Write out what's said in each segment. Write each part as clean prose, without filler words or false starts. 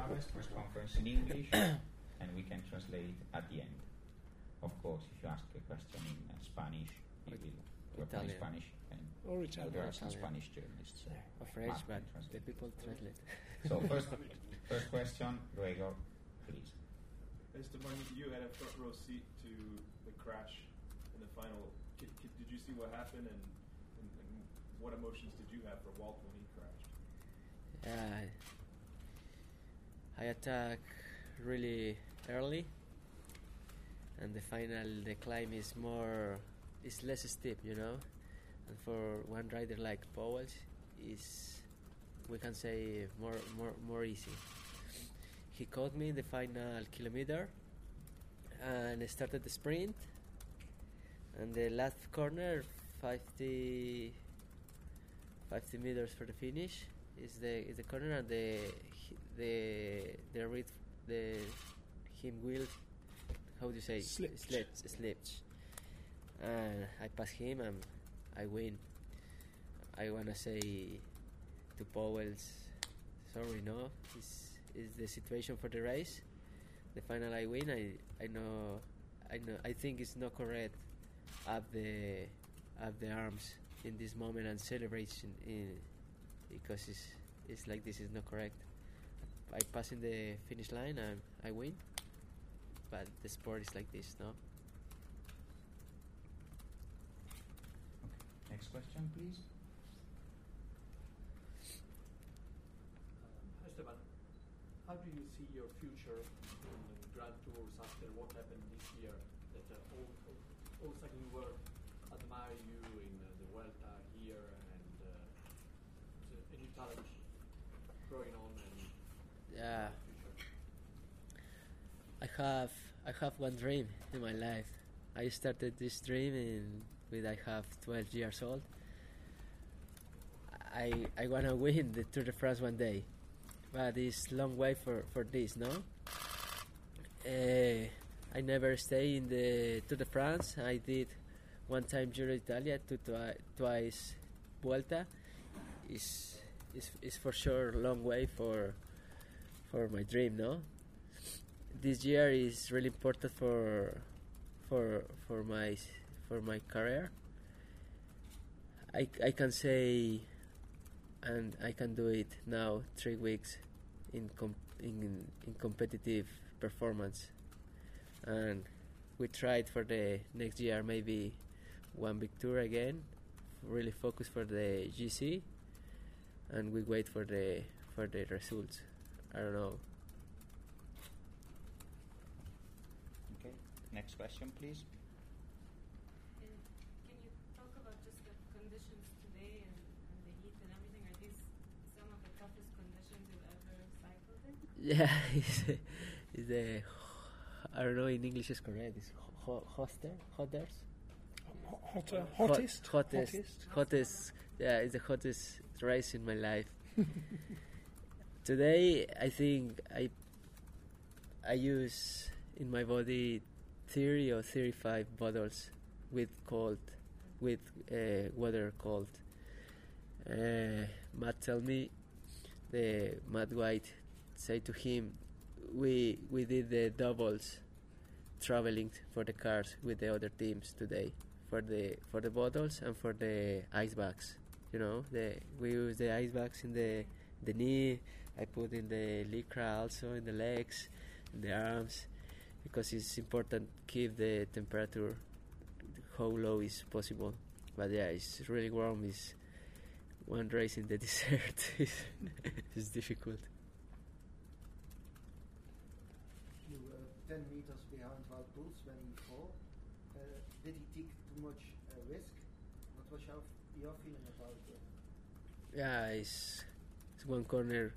Harvest press conference in English, and we can translate at the end. Of course, if you ask a question in Spanish, you will reply in Spanish. Or Italian. There are some Spanish journalists. Or French, but the people translate. So first question, Gregor, please. Esteban, you had a front row seat to the crash in the final. Did you see what happened, and what emotions did you have for Walt when he crashed? I attack really early, and the climb is less steep, you know. And for one rider like Pauwels, we can say more easy. He caught me in the final kilometer, and I started the sprint. And the last corner, 50 meters for the finish, is the corner, and him wheel, how do you say? Slipped. And I pass him and I win. I wanna say to Pauwels, sorry, no, is the situation for the race. The final I win. I know. I think it's not correct. Up the arms in this moment and celebration because it's like this is not correct. I pass in the finish line and I win, but the sport is like this, no? Okay. Next question, please. Esteban, how do you see your future in Grand Tours after what happened this year? That all cycling world admire you in the Vuelta here, and it's a new challenge growing on. And I have one dream in my life. I started this dream when I have 12 years old. I wanna win the Tour de France one day, but it's long way for this, no? I never stay in the Tour de France. I did one time Giro d'Italia, twice Vuelta. Is for sure long way for my dream, no? This year is really important for my career. I can say, and I can do it now. 3 weeks in competitive performance. And we tried for the next year maybe one big tour again, really focus for the GC, and we wait for the results. I don't know. Okay. Next question, please. Can you talk about just the conditions today and the heat and everything? Are these some of the toughest conditions you've ever cycled in? Yeah, it's the, I don't know in English is correct. It's hottest. Yeah, it's the hottest race in my life. Today, I think I use in my body 30 or 35 bottles with water cold. Matt tell me, Matt White say to him, we did the doubles traveling for the cars with the other teams today for the bottles and for the ice bags. You know, we use the ice bags in the knee. I put in the lycra also in the legs, in the arms, because it's important keep the temperature how low is possible. But yeah, it's really warm. It's one race in the desert. It's difficult. You were 10 meters behind Wout Poels when he fell. Did he take too much risk? What was your feeling about it? Yeah, it's one corner,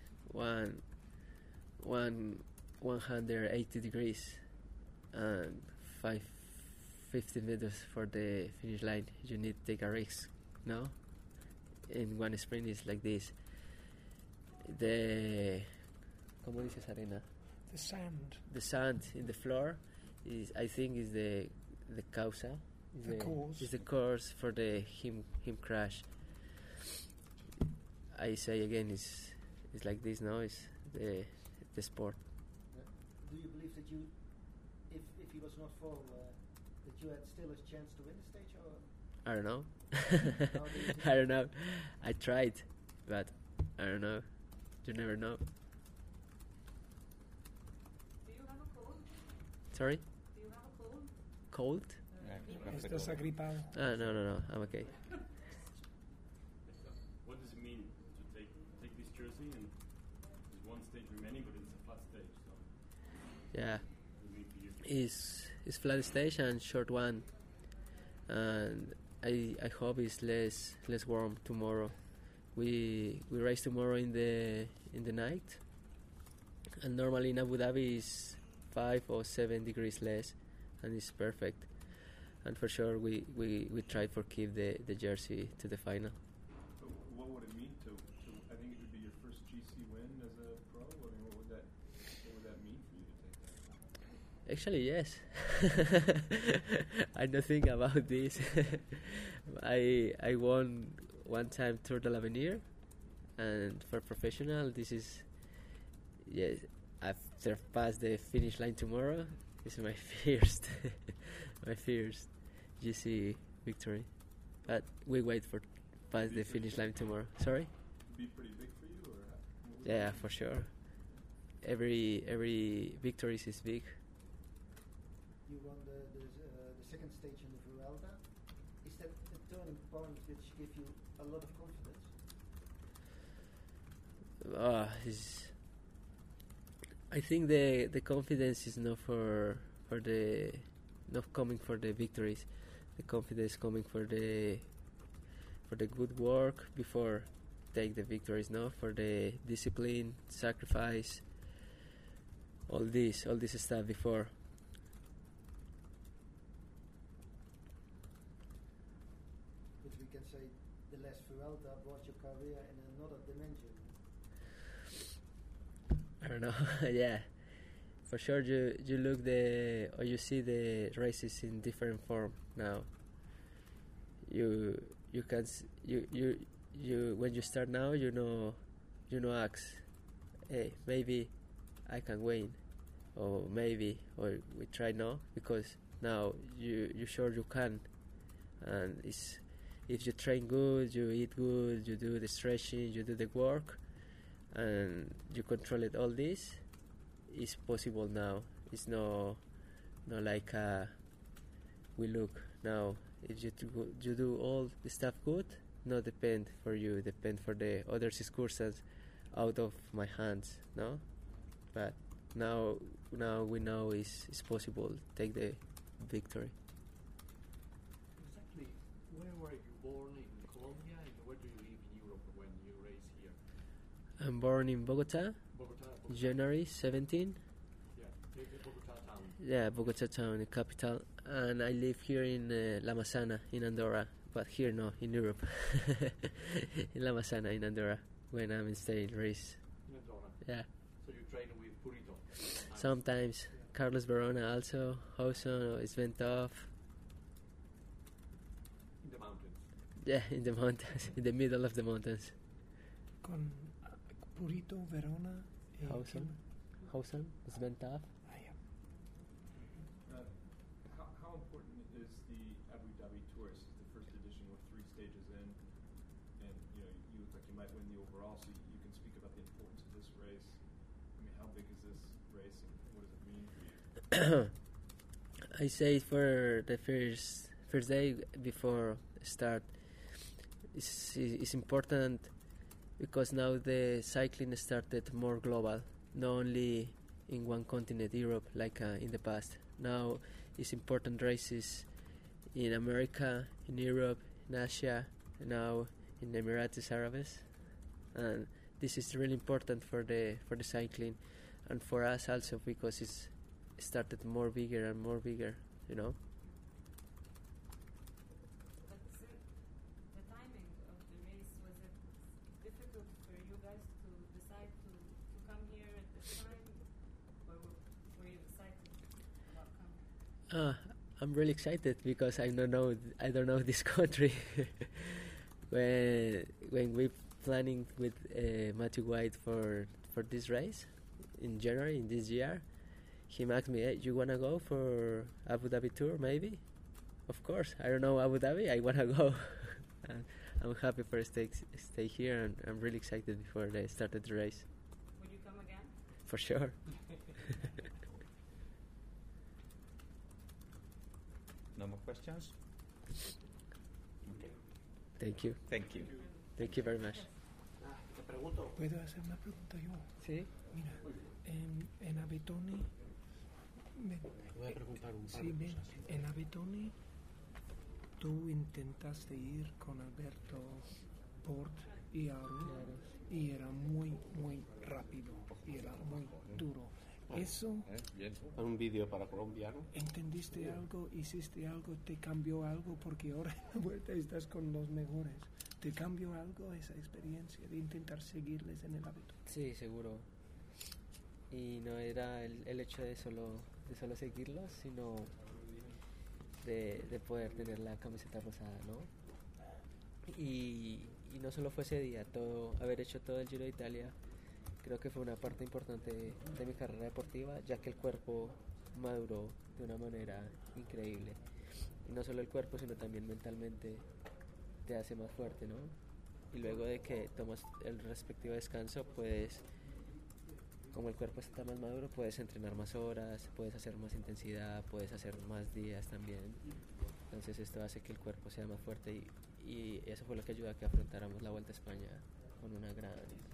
180 degrees, and 50 meters for the finish line. You need to take a risk, no? In one sprint is like this. ¿Cómo dices arena? The sand in the floor is, I think, is the causa. Is the cause for the him crash. I say again, it's like this now. It's the sport. Do you believe that you, if he was not for, that you had still a chance to win the stage, or I don't know. How do you think? I don't know. I tried, but I don't know. You never know. Do you have a cold? Sorry? Do you have a cold? Cold? ¿Estás agripado? No. I'm okay. What does it mean to take this jersey and there's one stage remaining, but it's a flat stage, so Yeah. we need to use It's flat stage and short one, and I hope it's less warm tomorrow. We race tomorrow in the night, and normally in Abu Dhabi is 5 or 7 degrees less, and it's perfect. And for sure we try for keep the jersey to the final. So what would it mean to I think it would be your first GC win as a pro? I mean, what would that mean for you to take that? Actually, yes. I don't think about this. I won one time Tour de l'Avenir, and for professional, this is, yes, after pass the finish line tomorrow, this is my first GC victory. But we wait for pass the finish line tomorrow. Sorry? Be pretty big for you, or what would Yeah, it be? for sure. Every victory is big. you won the second stage in the Vuelta? Is that a turning point which gives you a lot of confidence? I think the confidence is not for the not coming for the victories. The confidence coming for the good work before take the victories. No, for the discipline, sacrifice, all this stuff before. But we can say the last Vuelta brought your career in another dimension. I don't know. Yeah, for sure. You look you see the races in different form now. You can you when you start now, ask, hey, maybe I can win, or maybe, or we try now, because now you sure you can, and it's, if you train good, you eat good, you do the stretching, you do the work, and you control it, all this is possible now. It's no like we look now. If you do all the stuff good, no depend for you, depend for the other excursions out of my hands, no? But now we know it's possible take the victory. Exactly. Where were you born, in Colombia, and where do you live in Europe when you race here? I'm born in Bogota, Bogota. January 17. Yeah, the Bogota town. Yeah, Bogota town, the capital, and I live here in La Massana in Andorra, but here no, in Europe, in La Massana in Andorra, when I'm staying race. In Andorra. Yeah, So you train with Purito. sometimes Carlos Verona also, Hawson, Sventov. In the mountains. Yeah, in the mountains, in the middle of the mountains. Con Purito, Verona. Hawson, Sventov. Yeah. How important is the Abu Dhabi Tour? This is the first edition with 3 stages in, and you look like you might win the overall, so you can speak about the importance of this race. I mean, how big is this race, and what does it mean for you? I say for the first day before start, it's important because now the cycling started more global, not only in one continent, Europe, like in the past. Now it's important races in America, in Europe, in Asia, now in the Emirates Arabs, and this is really important for the cycling, and for us also because it's started more bigger and more bigger, But the timing of the race, was it difficult for you guys to decide to come here at this time, or were you excited about coming? I'm really excited because I don't know this country. when we planning with Matthew White for this race, in January in this year, he asked me, "Hey, you wanna go for Abu Dhabi tour? Maybe." Of course, I don't know Abu Dhabi. I wanna go. And I'm happy for stay here, and I'm really excited before they started the race. Will you come again? For sure. No more questions? Okay. Thank you. Thank you. Thank you very much. Te pregunto. ¿Puedo hacer una pregunta yo? Sí. Mira, en Abetone... Voy a preguntar un par Sí, de bien. cosas. En Abetone tú intentaste ir con Alberto Port y Aru y era muy, muy rápido y era muy duro. Eso, Un vídeo para Colombia, ¿no? ¿entendiste algo? ¿Hiciste algo? ¿Te cambió algo? Porque ahora en la vuelta estás con los mejores. ¿Te cambió algo esa experiencia de intentar seguirles en el hábito? Sí, seguro. Y no era el hecho de solo seguirlos, sino de poder tener la camiseta rosada, ¿no? Y no solo fue ese día, haber hecho todo el Giro de Italia, creo que fue una parte importante de mi carrera deportiva, ya que el cuerpo maduró de una manera increíble. Y no solo el cuerpo, sino también mentalmente te hace más fuerte, ¿no? Y luego de que tomas el respectivo descanso, puedes, como el cuerpo está más maduro, puedes entrenar más horas, puedes hacer más intensidad, puedes hacer más días también. Entonces esto hace que el cuerpo sea más fuerte y eso fue lo que ayudó a que afrontáramos la Vuelta a España con una gran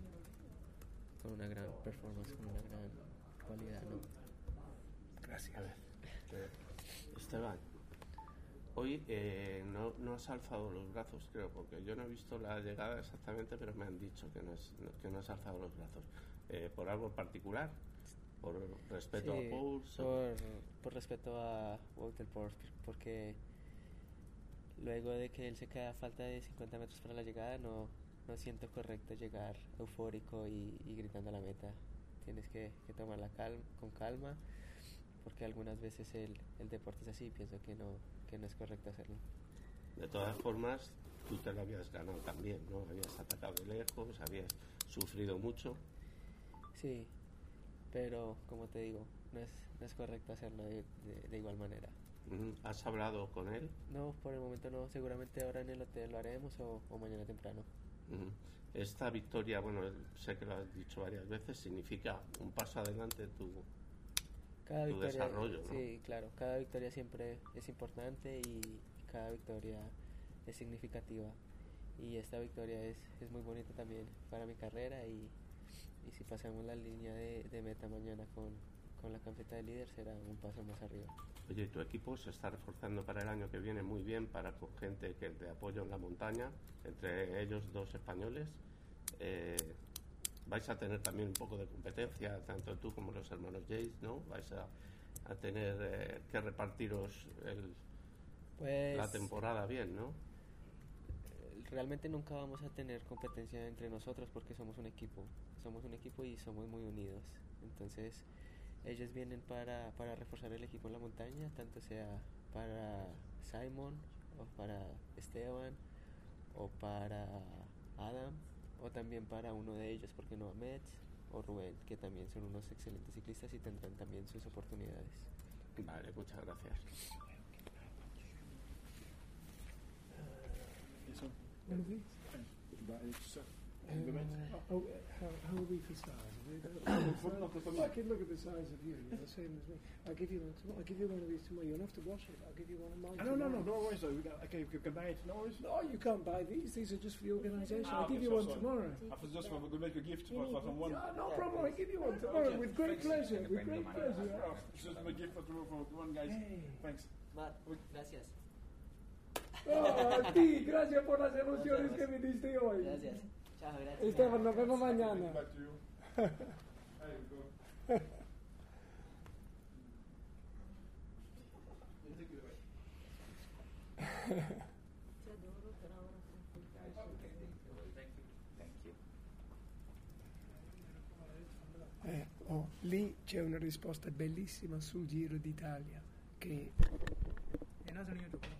performance, con una gran cualidad, ¿no? Gracias. A ver, Esteban, hoy no has alzado los brazos, creo, porque yo no he visto la llegada exactamente, pero me han dicho que no has alzado los brazos. ¿Por algo en particular? ¿Por respeto Sí, a Pouls? por respeto a Wout del Port, porque luego de que él se queda a falta de 50 metros para la llegada, no siento correcto llegar eufórico y gritando a la meta. Tienes que tomarla con calma, porque algunas veces el deporte es así y pienso que no es correcto hacerlo. De todas formas, tú te lo habías ganado también, ¿no? Habías atacado de lejos, habías sufrido mucho. Sí, pero como te digo, no es correcto hacerlo de igual manera. ¿Has hablado con él? No, por el momento no, seguramente ahora en el hotel lo haremos o mañana temprano. Esta victoria, bueno, sé que lo has dicho varias veces, significa un paso adelante en tu desarrollo, ¿no? Sí, claro, cada victoria siempre es importante y cada victoria es significativa. Y esta victoria es muy bonita también para mi carrera y si pasamos la línea de meta mañana con la camiseta de líder será un paso más arriba. Oye, tu equipo se está reforzando para el año que viene muy bien, con gente que te apoya en la montaña, entre ellos 2 españoles. Vais a tener también un poco de competencia, tanto tú como los hermanos Yates, ¿no? Vais a tener que repartiros la temporada bien, ¿no? Realmente nunca vamos a tener competencia entre nosotros porque somos un equipo y somos muy unidos. Entonces ellos vienen para reforzar el equipo en la montaña, tanto sea para Simon o para Esteban o para Adam o también para uno de ellos, porque no Ahmed o Rubén, que también son unos excelentes ciclistas y tendrán también sus oportunidades. Vale, muchas gracias. One of these? How are we for size? I can look at the size of you. You're the same as me. I'll give you one tomorrow. I'll give you one of these tomorrow. You don't have to wash it. I'll give you one of mine. No worries. Though. Okay, we can buy it. No worries. No, you can't buy these. These are just for the organisation. I'll okay, give you one tomorrow. I was just going to make a gift for someone. No problem. I'll give you one tomorrow with great pleasure. With great pleasure. It's just a gift for one, guys. Hey. Thanks. Matt, gracias. Oh, a ti, gracias por las emociones que me diste hoy. Gracias. Chao, gracias. Esteban, nos vemos mañana. Back to you. There you go. Ti adoro, però ora Thank you. Lì c'è una risposta bellissima sul Giro d'Italia che è nato in YouTube.